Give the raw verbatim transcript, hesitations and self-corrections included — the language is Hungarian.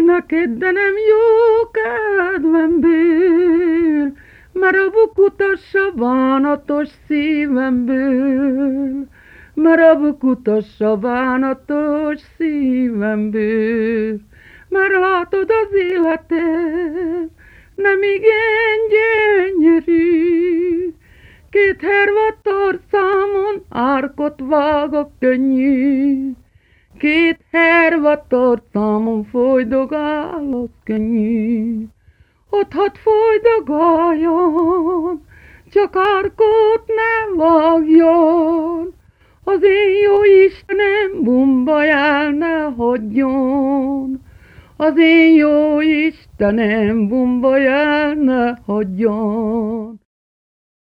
neked, de nem jó kedvemből, mert a buk utassa bánatos szívemből, mert a buk utassa bánatos szívemből, mert látod az életem, nem igen gyönyörű, két hervat tart számon, árkot vágok könnyű, két hervat tart számon, folydogálok könnyű. Ott hadd folydogáljon, csak árkot ne vágjon, az én jó Istenem bumbaj el ne hagyjon, az én jó Istenem bumbaj el ne hagyjon.